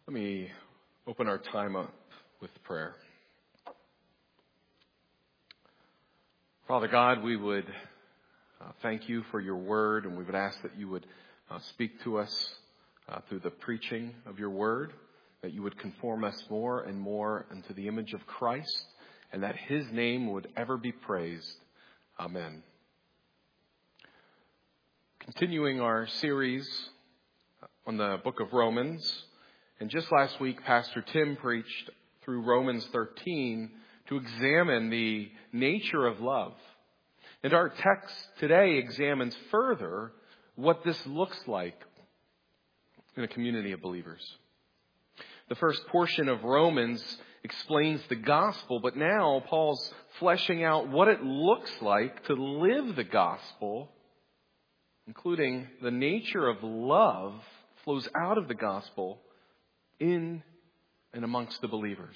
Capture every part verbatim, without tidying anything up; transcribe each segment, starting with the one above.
Let me open our time up with prayer. Father God, we would uh, thank you for your word, and we would ask that you would uh, speak to us uh, through the preaching of your word, that you would conform us more and more into the image of Christ, and that his name would ever be praised. Amen. Continuing our series on the book of Romans, and just last week, Pastor Tim preached through Romans thirteen to examine the nature of love. And our text today examines further what this looks like in a community of believers. The first portion of Romans explains the gospel, but now Paul's fleshing out what it looks like to live the gospel, including the nature of love flows out of the gospel in and amongst the believers.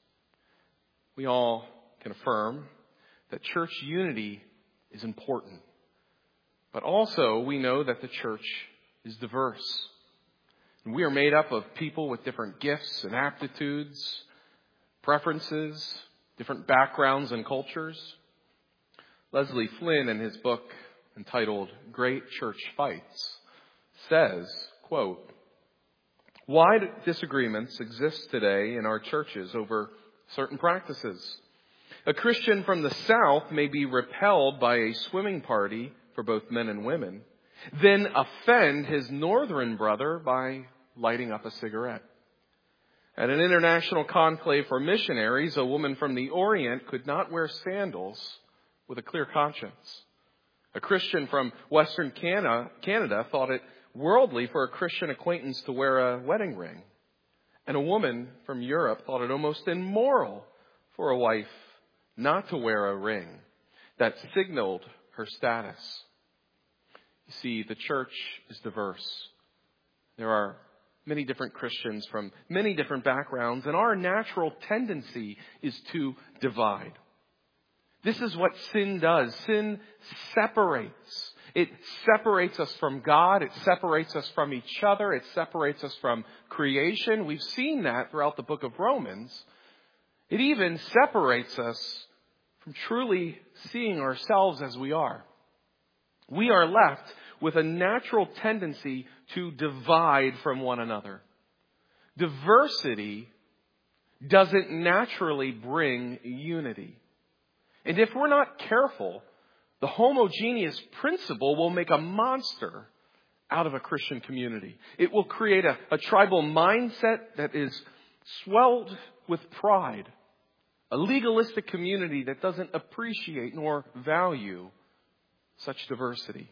We all can affirm that church unity is important, but also we know that the church is diverse. And we are made up of people with different gifts and aptitudes, preferences, different backgrounds and cultures. Leslie Flynn, in his book entitled Great Church Fights, says, quote, "Wide disagreements exist today in our churches over certain practices. A Christian from the South may be repelled by a swimming party for both men and women, then offend his northern brother by lighting up a cigarette. At an international conclave for missionaries, a woman from the Orient could not wear sandals with a clear conscience. A Christian from Western Canada, Canada thought it worldly for a Christian acquaintance to wear a wedding ring. And a woman from Europe thought it almost immoral for a wife not to wear a ring that signaled her status." You see, the church is diverse. There are many different Christians from many different backgrounds, and our natural tendency is to divide. This is what sin does. Sin separates. It separates us from God. It separates us from each other. It separates us from creation. We've seen that throughout the book of Romans. It even separates us from truly seeing ourselves as we are. We are left with a natural tendency to divide from one another. Diversity doesn't naturally bring unity. And if we're not careful, the homogeneous principle will make a monster out of a Christian community. It will create a, a tribal mindset that is swelled with pride. A legalistic community that doesn't appreciate nor value such diversity.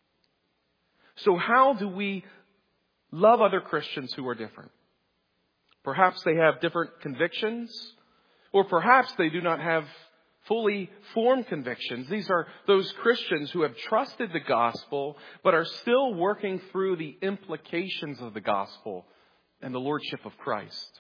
So how do we love other Christians who are different? Perhaps they have different convictions, or perhaps they do not have fully formed convictions. These are those Christians who have trusted the gospel, but are still working through the implications of the gospel and the lordship of Christ.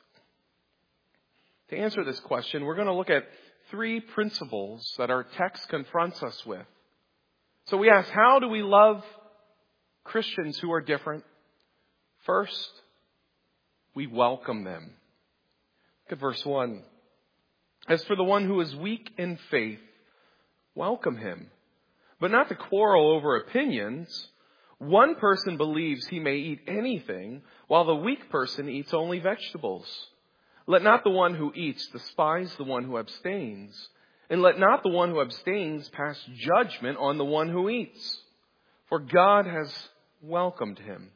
To answer this question, we're going to look at three principles that our text confronts us with. So we ask, how do we love Christians who are different? First, we welcome them. Look at verse one. "As for the one who is weak in faith, welcome him, but not to quarrel over opinions. One person believes he may eat anything, while the weak person eats only vegetables. Let not the one who eats despise the one who abstains, and let not the one who abstains pass judgment on the one who eats, for God has welcomed him."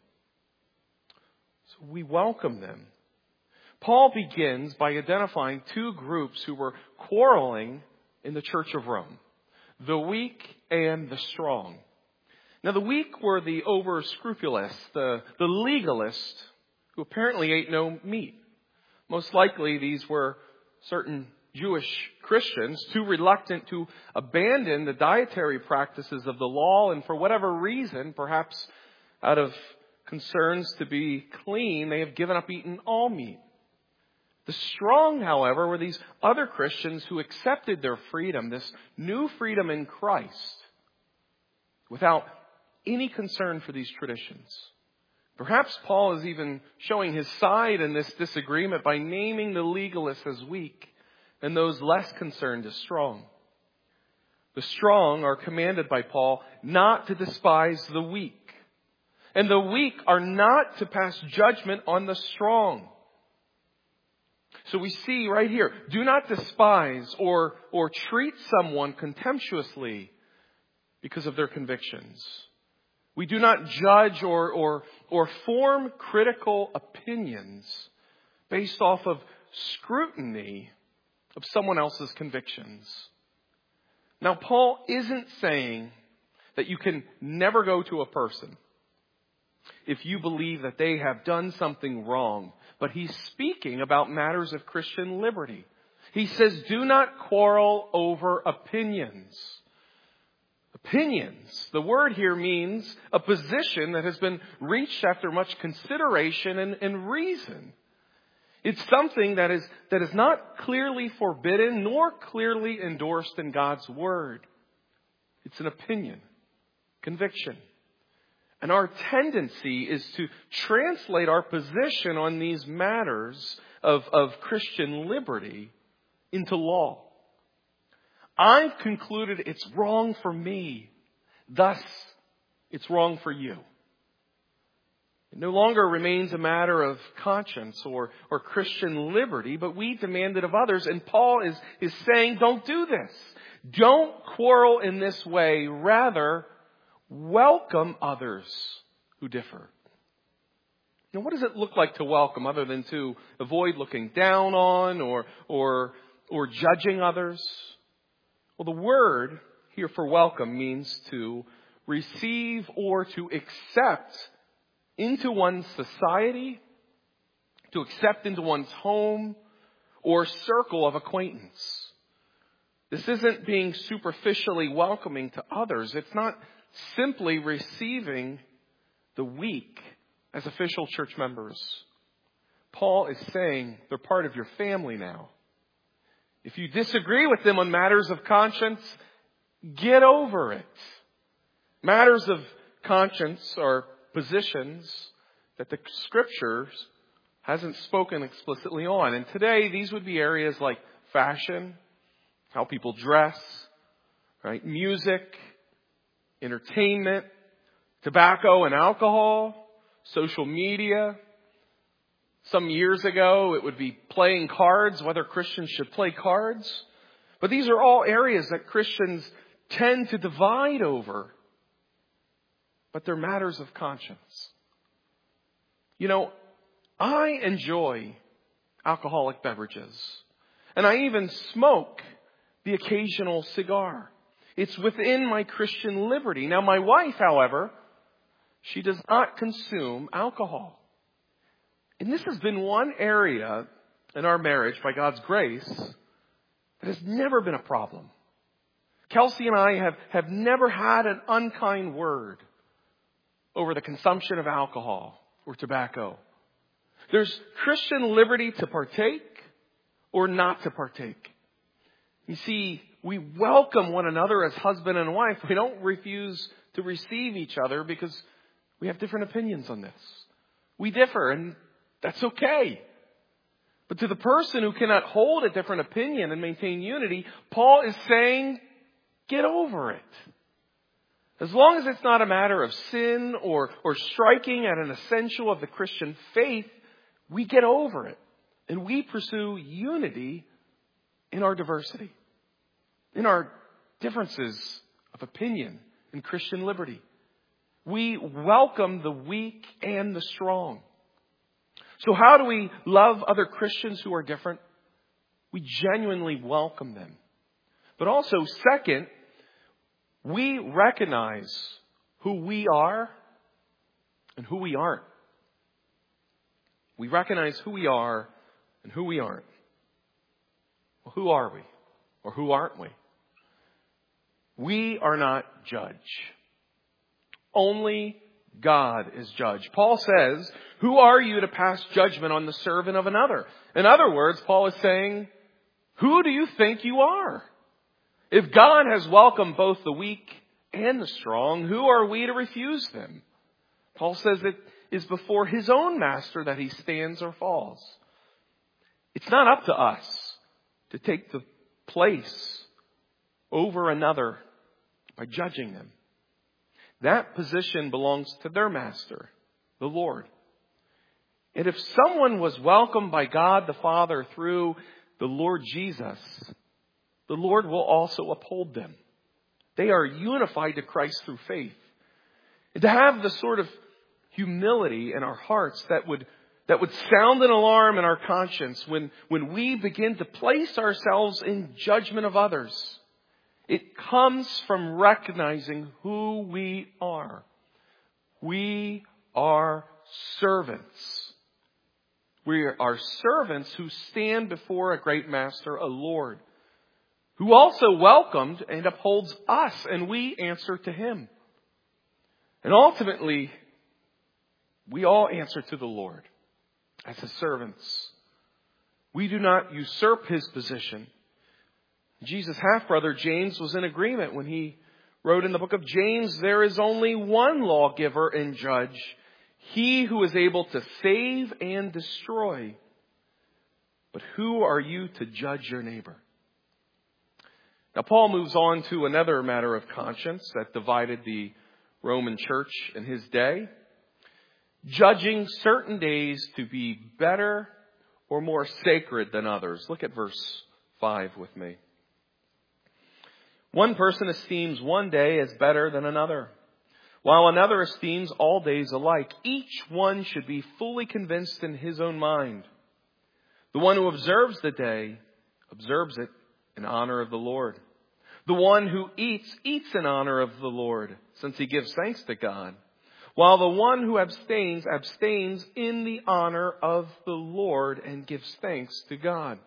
So we welcome them. Paul begins by identifying two groups who were quarreling in the church of Rome: the weak and the strong. Now, the weak were the over-scrupulous, the, the legalist, who apparently ate no meat. Most likely, these were certain Jewish Christians, too reluctant to abandon the dietary practices of the law, and for whatever reason, perhaps out of concerns to be clean, they have given up eating all meat. The strong, however, were these other Christians who accepted their freedom, this new freedom in Christ, without any concern for these traditions. Perhaps Paul is even showing his side in this disagreement by naming the legalists as weak and those less concerned as strong. The strong are commanded by Paul not to despise the weak. And the weak are not to pass judgment on the strong. So we see right here, do not despise or, or treat someone contemptuously because of their convictions. We do not judge or, or, or form critical opinions based off of scrutiny of someone else's convictions. Now, Paul isn't saying that you can never go to a person if you believe that they have done something wrong. But he's speaking about matters of Christian liberty. He says, do not quarrel over opinions. Opinions. The word here means a position that has been reached after much consideration and, and reason. It's something that is, that is not clearly forbidden nor clearly endorsed in God's word. It's an opinion, conviction. And our tendency is to translate our position on these matters of, of Christian liberty into law. I've concluded it's wrong for me. Thus, it's wrong for you. It no longer remains a matter of conscience or, or Christian liberty, but we demand it of others. And Paul is, is saying, don't do this. Don't quarrel in this way. Rather, welcome others who differ. Now, what does it look like to welcome other than to avoid looking down on or, or, or judging others? Well, the word here for welcome means to receive or to accept into one's society, to accept into one's home or circle of acquaintance. This isn't being superficially welcoming to others. It's not simply receiving the weak as official church members. Paul is saying they're part of your family now. If you disagree with them on matters of conscience, get over it. Matters of conscience are positions that the Scriptures hasn't spoken explicitly on. And today, these would be areas like fashion, how people dress, right? Music, entertainment, tobacco and alcohol, social media. Some years ago, it would be playing cards, whether Christians should play cards. But these are all areas that Christians tend to divide over. But they're matters of conscience. You know, I enjoy alcoholic beverages. And I even smoke the occasional cigar. It's within my Christian liberty. Now, my wife, however, she does not consume alcohol. And this has been one area in our marriage, by God's grace, that has never been a problem. Kelsey and I have, have never had an unkind word over the consumption of alcohol or tobacco. There's Christian liberty to partake or not to partake. You see, we welcome one another as husband and wife. We don't refuse to receive each other because we have different opinions on this. We differ, and that's okay. But to the person who cannot hold a different opinion and maintain unity, Paul is saying, get over it. As long as it's not a matter of sin or, or striking at an essential of the Christian faith, we get over it. And we pursue unity in our diversity, in our differences of opinion in Christian liberty. We welcome the weak and the strong. So how do we love other Christians who are different? We genuinely welcome them. But also, second, we recognize who we are and who we aren't. We recognize who we are and who we aren't. Well, who are we? Or who aren't we? We are not judge. Only God is judge. Paul says, who are you to pass judgment on the servant of another? In other words, Paul is saying, who do you think you are? If God has welcomed both the weak and the strong, who are we to refuse them? Paul says that is before his own master that he stands or falls. It's not up to us to take the place over another by judging them. That position belongs to their master, the Lord. And if someone was welcomed by God the Father through the Lord Jesus, the Lord will also uphold them. They are unified to Christ through faith. And to have the sort of humility in our hearts that would that would sound an alarm in our conscience when, when we begin to place ourselves in judgment of others. It comes from recognizing who we are. We are servants. We are servants who stand before a great master, a Lord, who also welcomed and upholds us, and we answer to him. And ultimately, we all answer to the Lord as his servants. We do not usurp his position. Jesus' half-brother James was in agreement when he wrote in the book of James, there is only one lawgiver and judge, he who is able to save and destroy. But who are you to judge your neighbor? Now, Paul moves on to another matter of conscience that divided the Roman church in his day. Judging certain days to be better or more sacred than others. Look at verse five with me. One person esteems one day as better than another, while another esteems all days alike. Each one should be fully convinced in his own mind. The one who observes the day observes it in honor of the Lord. The one who eats, eats in honor of the Lord, since he gives thanks to God. While the one who abstains, abstains in the honor of the Lord and gives thanks to God.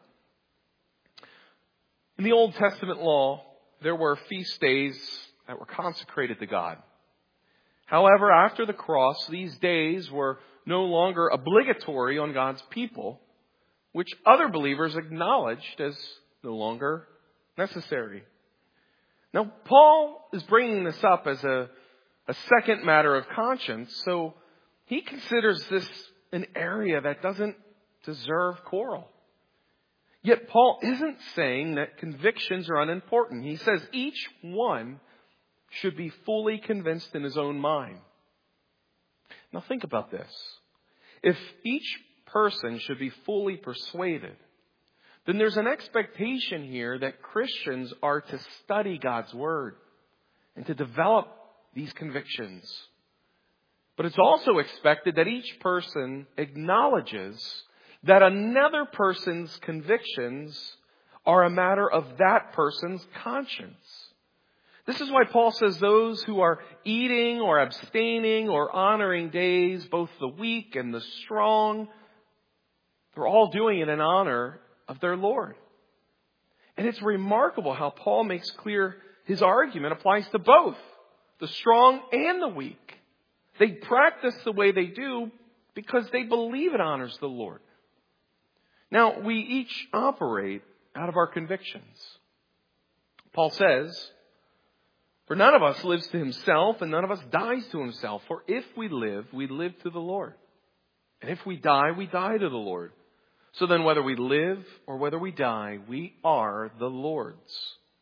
In the Old Testament law, there were feast days that were consecrated to God. However, after the cross, these days were no longer obligatory on God's people, which other believers acknowledged as no longer necessary. Now, Paul is bringing this up as a, a second matter of conscience, so he considers this an area that doesn't deserve quarrel. Yet Paul isn't saying that convictions are unimportant. He says each one should be fully convinced in his own mind. Now think about this. If each person should be fully persuaded, then there's an expectation here that Christians are to study God's Word and to develop these convictions. But it's also expected that each person acknowledges that another person's convictions are a matter of that person's conscience. This is why Paul says those who are eating or abstaining or honoring days, both the weak and the strong, they're all doing it in honor of their Lord. And it's remarkable how Paul makes clear his argument applies to both the strong and the weak. They practice the way they do because they believe it honors the Lord. Now, we each operate out of our convictions. Paul says, for none of us lives to himself and none of us dies to himself. For if we live, we live to the Lord. And if we die, we die to the Lord. So then whether we live or whether we die, we are the Lord's.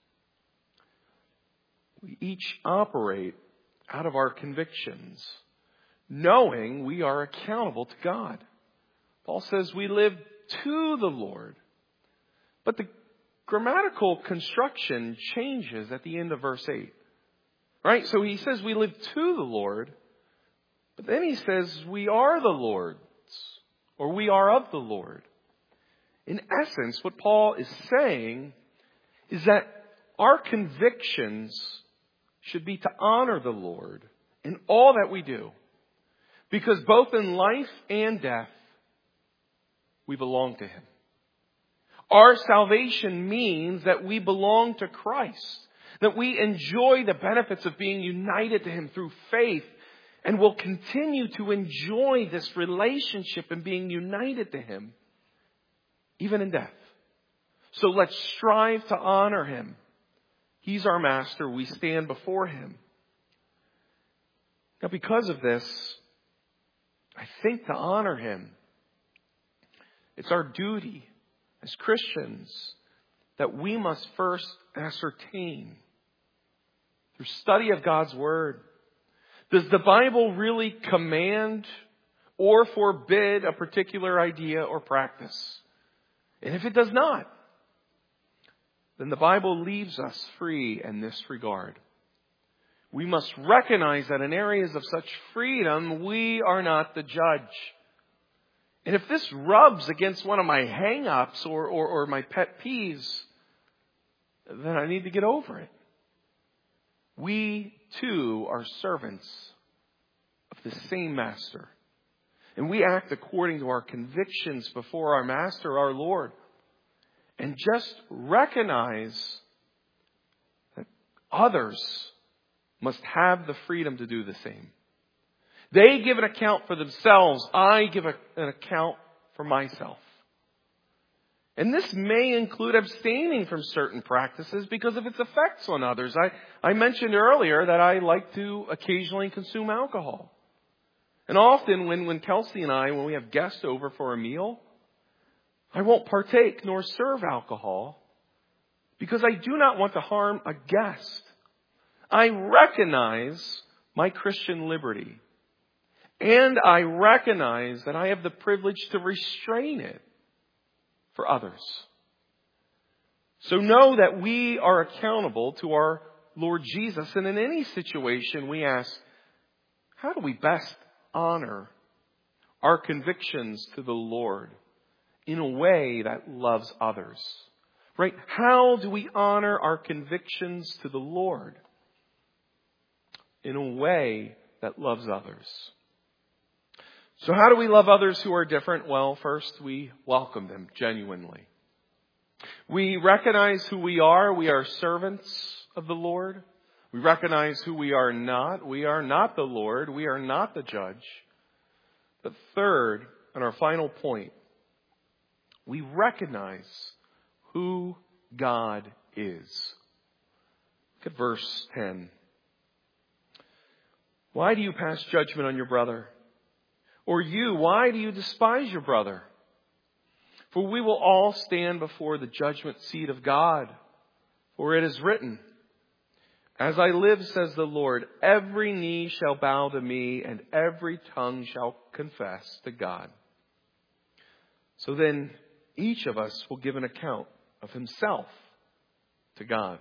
We each operate out of our convictions, knowing we are accountable to God. Paul says we live to the Lord. But the grammatical construction changes at the end of verse eight. Right? So he says we live to the Lord, but then he says we are the Lord's, or we are of the Lord. In essence, what Paul is saying is that our convictions should be to honor the Lord in all that we do. Because both in life and death, we belong to Him. Our salvation means that we belong to Christ, that we enjoy the benefits of being united to Him through faith, and will continue to enjoy this relationship and being united to Him, even in death. So let's strive to honor Him. He's our master. We stand before Him. Now, because of this, I think to honor Him. It's our duty as Christians that we must first ascertain through study of God's Word. Does the Bible really command or forbid a particular idea or practice? And if it does not, then the Bible leaves us free in this regard. We must recognize that in areas of such freedom, we are not the judge. And if this rubs against one of my hang-ups or, or, or my pet peeves, then I need to get over it. We, too, are servants of the same Master. And we act according to our convictions before our Master, our Lord. And just recognize that others must have the freedom to do the same. They give an account for themselves. I give a, an account for myself. And this may include abstaining from certain practices because of its effects on others. I, I mentioned earlier that I like to occasionally consume alcohol. And often when, when Kelsey and I, when we have guests over for a meal, I won't partake nor serve alcohol because I do not want to harm a guest. I recognize my Christian liberty. And I recognize that I have the privilege to restrain it for others. So know that we are accountable to our Lord Jesus. And in any situation we ask, how do we best honor our convictions to the Lord in a way that loves others? Right? How do we honor our convictions to the Lord in a way that loves others? So how do we love others who are different? Well, first, we welcome them genuinely. We recognize who we are. We are servants of the Lord. We recognize who we are not. We are not the Lord. We are not the judge. But third, and our final point, we recognize who God is. Look at verse ten. Why do you pass judgment on your brother? Or you, why do you despise your brother? For we will all stand before the judgment seat of God. For it is written, as I live, says the Lord, every knee shall bow to me and every tongue shall confess to God. So then each of us will give an account of himself to God.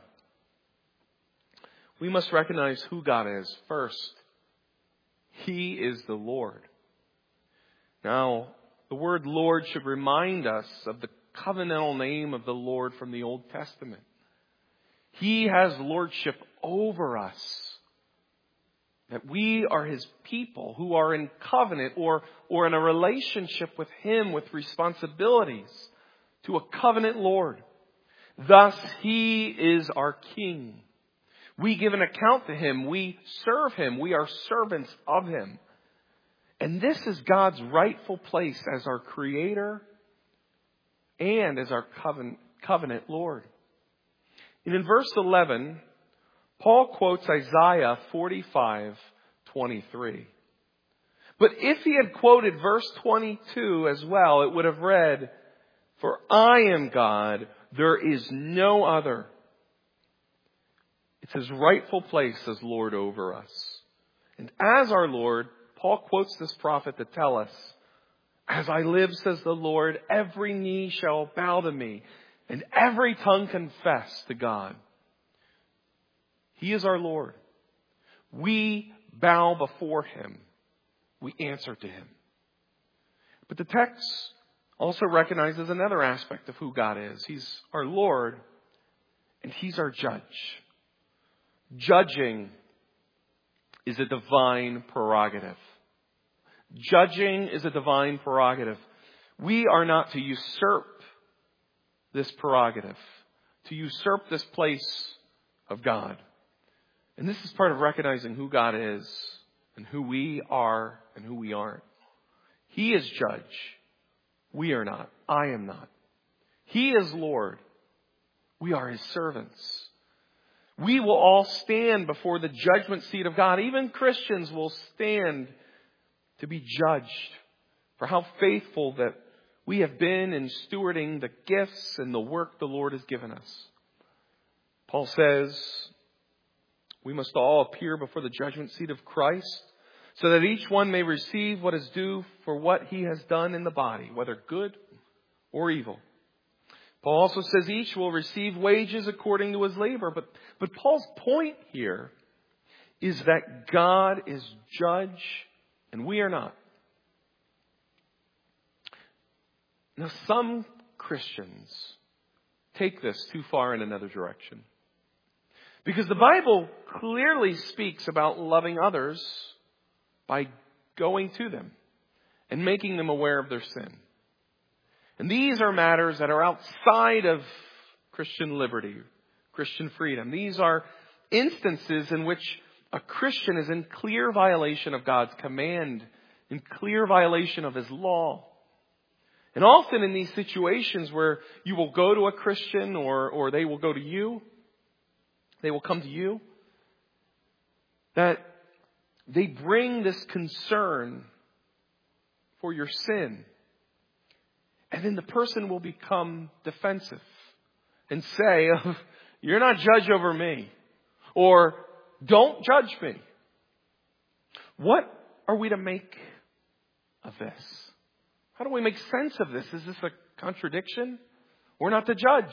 We must recognize who God is first. He is the Lord. Now, the word Lord should remind us of the covenantal name of the Lord from the Old Testament. He has lordship over us. That we are His people who are in covenant or, or in a relationship with Him with responsibilities to a covenant Lord. Thus, He is our King. We give an account to Him. We serve Him. We are servants of Him. And this is God's rightful place as our Creator and as our covenant, covenant Lord. And in verse eleven, Paul quotes Isaiah forty-five twenty-three. But if he had quoted verse twenty-two as well, it would have read, for I am God, there is no other. It's His rightful place as Lord over us. And as our Lord, Paul quotes this prophet to tell us, as I live, says the Lord, every knee shall bow to me and every tongue confess to God. He is our Lord. We bow before Him. We answer to Him. But the text also recognizes another aspect of who God is. He's our Lord and He's our judge. Judging is a divine prerogative. Judging is a divine prerogative. We are not to usurp this prerogative, to usurp this place of God. And this is part of recognizing who God is and who we are and who we aren't. He is judge. We are not. I am not. He is Lord. We are His servants. We will all stand before the judgment seat of God. Even Christians will stand to be judged for how faithful that we have been in stewarding the gifts and the work the Lord has given us. Paul says we must all appear before the judgment seat of Christ so that each one may receive what is due for what he has done in the body, whether good or evil. Paul also says each will receive wages according to his labor. But, but Paul's point here is that God is judge and we are not. Now, some Christians take this too far in another direction. Because the Bible clearly speaks about loving others by going to them and making them aware of their sin. And these are matters that are outside of Christian liberty, Christian freedom. These are instances in which a Christian is in clear violation of God's command, in clear violation of His law. And often in these situations where you will go to a Christian or, or they will go to you, they will come to you, that they bring this concern for your sin. And then the person will become defensive and say, oh, you're not judge over me. Or don't judge me. What are we to make of this? How do we make sense of this? Is this a contradiction? We're not to judge.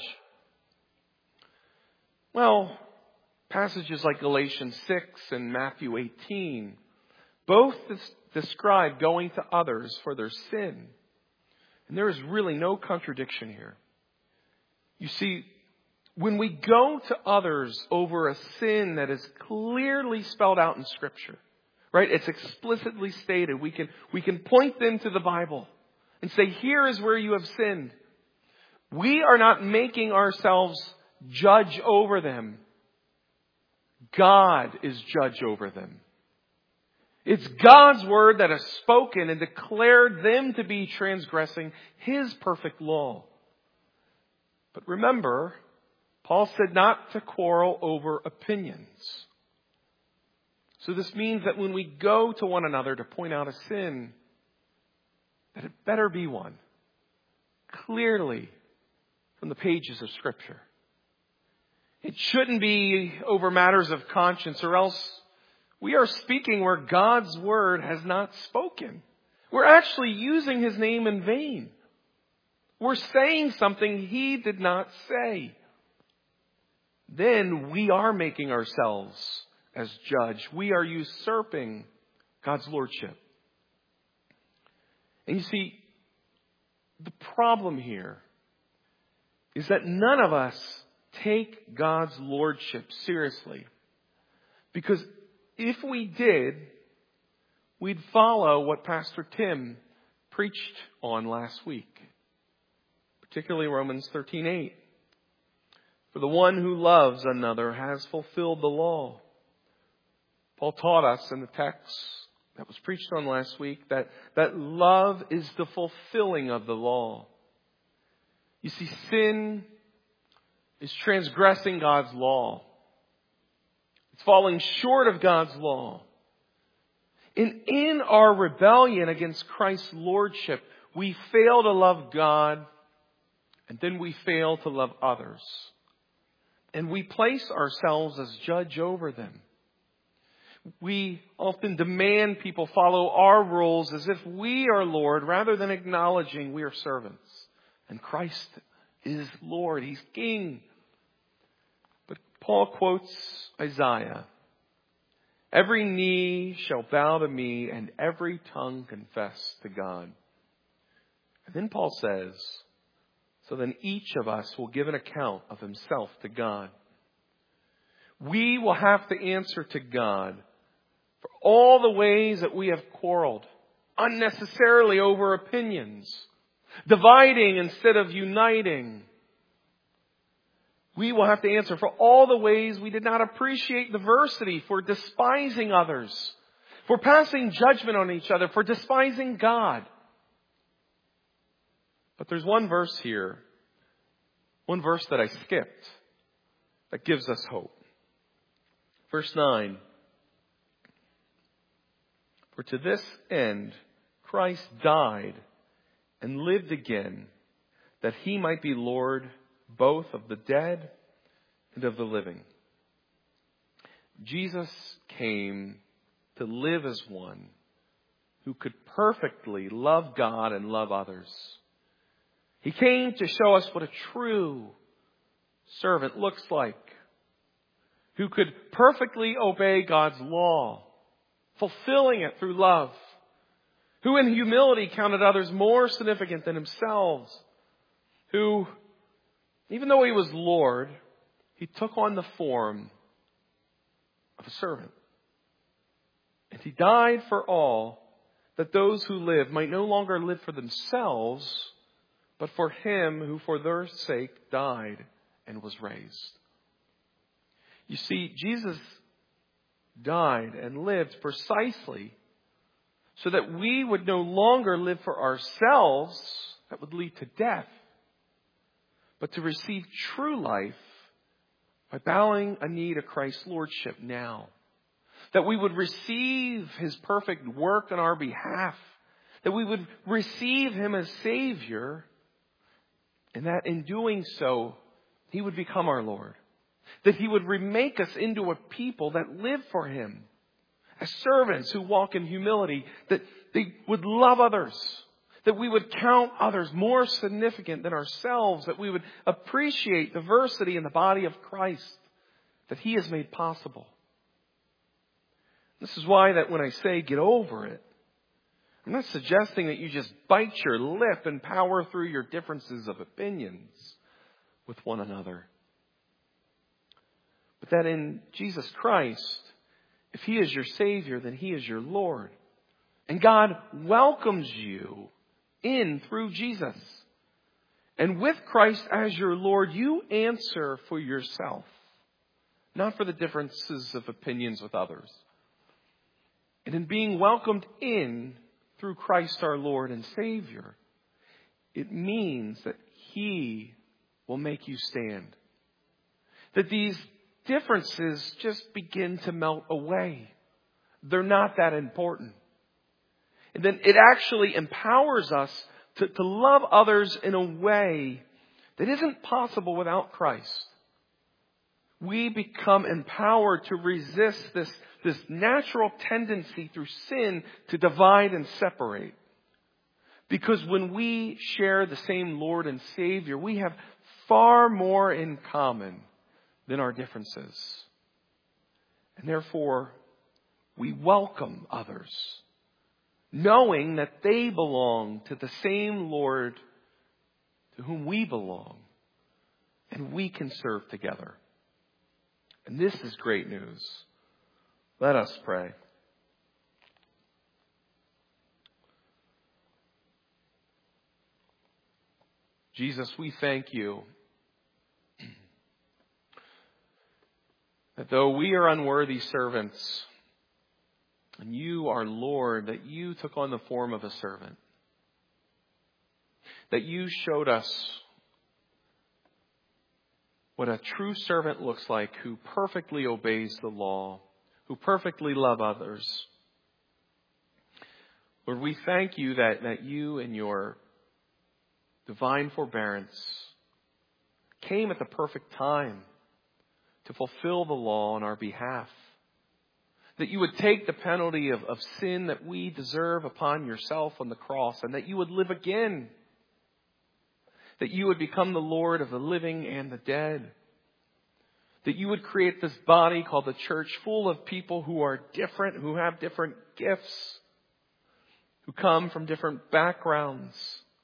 Well, passages like Galatians six and Matthew eighteen both describe going to others for their sin. And there is really no contradiction here. You see, when we go to others over a sin that is clearly spelled out in Scripture, right? It's explicitly stated. We can, we can point them to the Bible and say, here is where you have sinned. We are not making ourselves judge over them. God is judge over them. It's God's word that has spoken and declared them to be transgressing His perfect law. But remember, Paul said not to quarrel over opinions. So this means that when we go to one another to point out a sin, that it better be one clearly from the pages of Scripture. It shouldn't be over matters of conscience, or else we are speaking where God's word has not spoken. We're actually using His name in vain. We're saying something He did not say. Then we are making ourselves as judge. We are usurping God's lordship. And you see, the problem here is that none of us take God's lordship seriously. Because if we did, we'd follow what Pastor Tim preached on last week, particularly Romans thirteen eight. For the one who loves another has fulfilled the law. Paul taught us in the text that was preached on last week that, that love is the fulfilling of the law. You see, sin is transgressing God's law. It's falling short of God's law. And in our rebellion against Christ's lordship, we fail to love God, and then we fail to love others. And we place ourselves as judge over them. We often demand people follow our rules as if we are Lord, rather than acknowledging we are servants. And Christ is Lord. He's King. But Paul quotes Isaiah. Every knee shall bow to me and every tongue confess to God. And then Paul says, so then each of us will give an account of himself to God. We will have to answer to God for all the ways that we have quarreled unnecessarily over opinions, dividing instead of uniting. We will have to answer for all the ways we did not appreciate diversity, for despising others, for passing judgment on each other, for despising God. But there's one verse here, one verse that I skipped, that gives us hope. Verse nine. For to this end Christ died and lived again, that he might be Lord both of the dead and of the living. Jesus came to live as one who could perfectly love God and love others. He came to show us what a true servant looks like, who could perfectly obey God's law, fulfilling it through love, who in humility counted others more significant than himself, who, even though he was Lord, he took on the form of a servant. And he died for all, that those who live might no longer live for themselves, but for him who for their sake died and was raised. You see, Jesus died and lived precisely so that we would no longer live for ourselves, that would lead to death, but to receive true life by bowing a knee to Christ's lordship now. That we would receive his perfect work on our behalf. That we would receive him as Savior. And that in doing so, he would become our Lord. That he would remake us into a people that live for him. As servants who walk in humility. That they would love others. That we would count others more significant than ourselves. That we would appreciate diversity in the body of Christ that he has made possible. This is why that when I say get over it, I'm not suggesting that you just bite your lip and power through your differences of opinions with one another. But that in Jesus Christ, if he is your Savior, then he is your Lord. And God welcomes you in through Jesus. And with Christ as your Lord, you answer for yourself, not for the differences of opinions with others. And in being welcomed in through Christ our Lord and Savior, it means that he will make you stand. That these differences just begin to melt away. They're not that important. And then it actually empowers us to, to love others in a way that isn't possible without Christ. We become empowered to resist this, this natural tendency through sin to divide and separate. Because when we share the same Lord and Savior, we have far more in common than our differences. And therefore, we welcome others, knowing that they belong to the same Lord to whom we belong, and we can serve together. And this is great news. Let us pray. Jesus, we thank you that though we are unworthy servants, and you are Lord, that you took on the form of a servant. That you showed us what a true servant looks like, who perfectly obeys the law, who perfectly loves others. Lord, we thank you that, that you in your divine forbearance came at the perfect time to fulfill the law on our behalf. That you would take the penalty of, of sin that we deserve upon yourself on the cross, and that you would live again. That you would become the Lord of the living and the dead. That you would create this body called the church, full of people who are different, who have different gifts, who come from different backgrounds.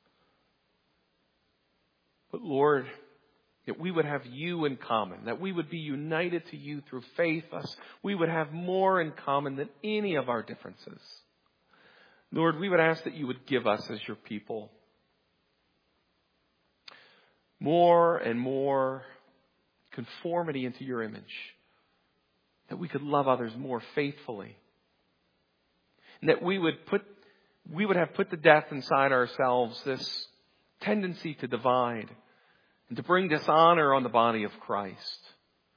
But Lord, that we would have you in common, that we would be united to you through faith. Us, we would have more in common than any of our differences. Lord, we would ask that you would give us as your people more and more conformity into your image, that we could love others more faithfully, and that we would put, we would have put to death inside ourselves this tendency to divide and to bring dishonor on the body of Christ.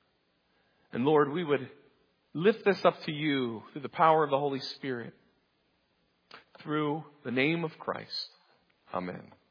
And Lord, we would lift this up to you through the power of the Holy Spirit, through the name of Christ. Amen.